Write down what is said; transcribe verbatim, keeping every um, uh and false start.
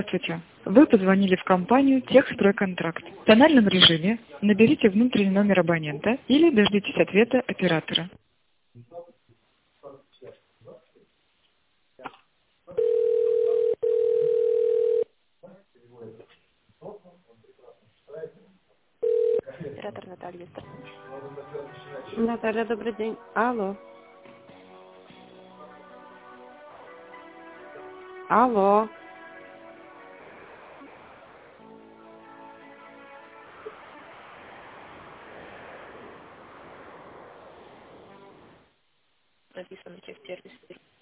Здравствуйте. Вы позвонили в компанию «Техстройконтракт». В тональном режиме наберите внутренний номер абонента или дождитесь ответа оператора. Оператор Наталья. Наталья, добрый день. Алло. Алло. Написано техсервис.